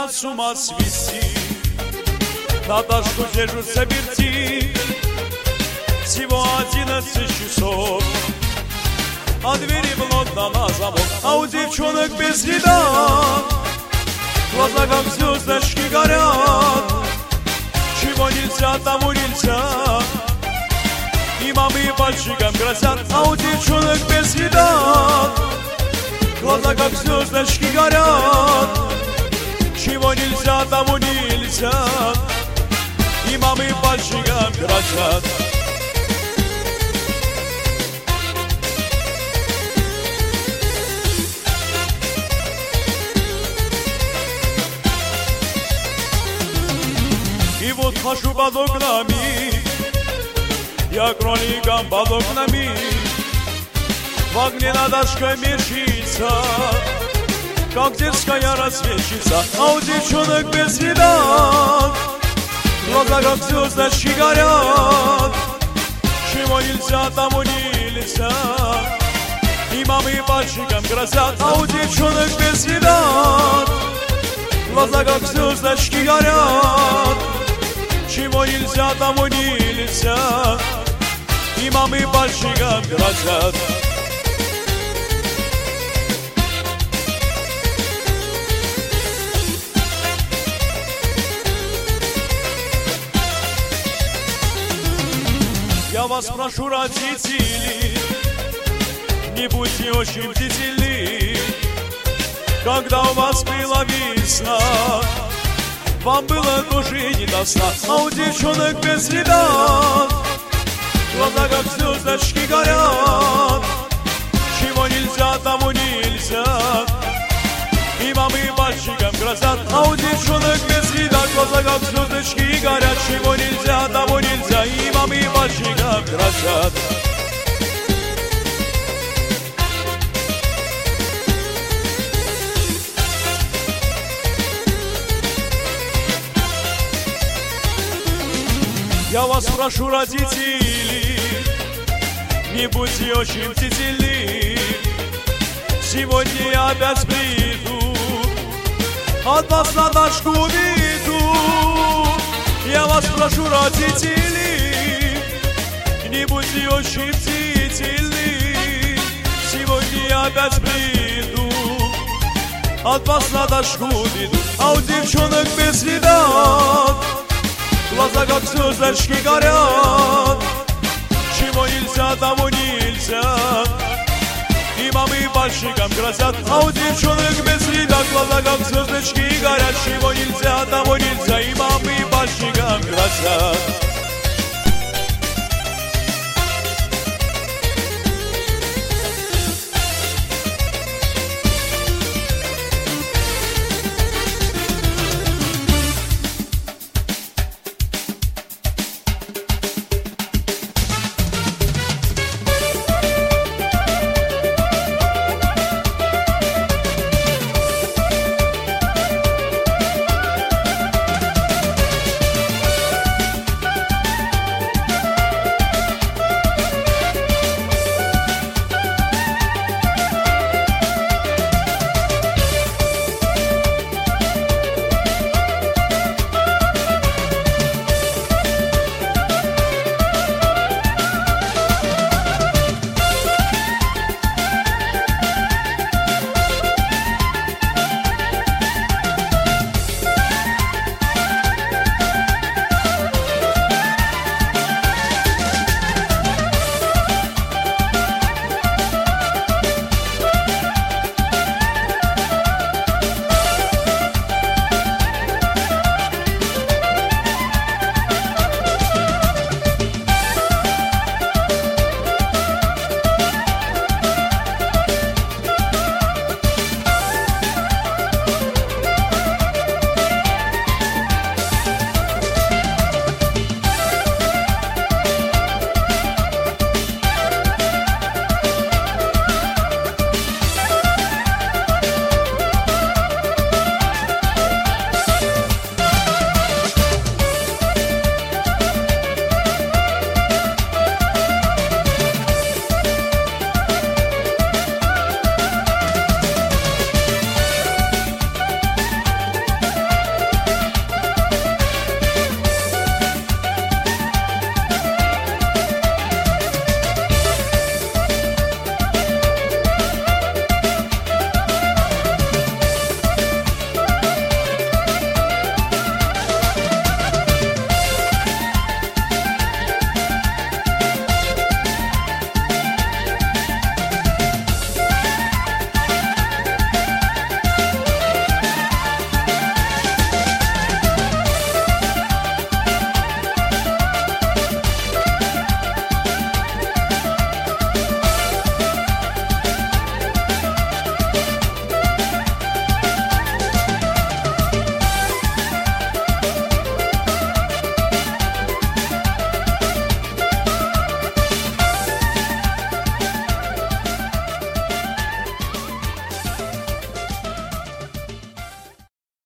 нас с ума свести. Наташку держат заперти. Всего 11 часов, а двери плотно на замок, а у девчонок без следа. Глаза как звездочки горят. Чего нельзя, тому нельзя. И мамы пальчиком грозят, а у девчонок без следа. Глаза как звездочки горят. Чего нельзя, тому нельзя. И мамы пальчиком грозят. И вот хожу под окнами, я кроликом под окнами. В огне Наташка мечется, как дерзкая рассветчица, а у девчонок без следа. Глаза как звездочки горят. Чего нельзя, тому нельзя. И мамы пальчиком грозят, а у девчонок без следа. Глаза как звездочки горят. Чего нельзя, тому нельзя. И мамы пальчиком грозят. Я вас прошу, родители, не будьте очень бдительны. Когда у вас была весна, вам было тоже не до сна, а у девчонок без следа. Глаза как звездочки горят. Чего нельзя, тому нельзя. И мамы пальчиком грозят, а у девчонок без следа. Глаза как звездочки горят. Чего нельзя, тому нельзя. И мамы пальчиком грозят. Я вас прошу, родители, не будьте очень бдительны. Сегодня я опять приду, от вас Наташку уведу. Я вас прошу, родители, не будьте очень бдительны. Сегодня я опять приду, от вас Наташку уведу. А у девчонок без следа. Глаза как звездочки горят. Чего нельзя, тому нельзя. И мамы пальчиком грозят, а у девчонок без следа. Глаза как звездочки горят. Чего нельзя, тому нельзя. И мамы пальчиком грозят.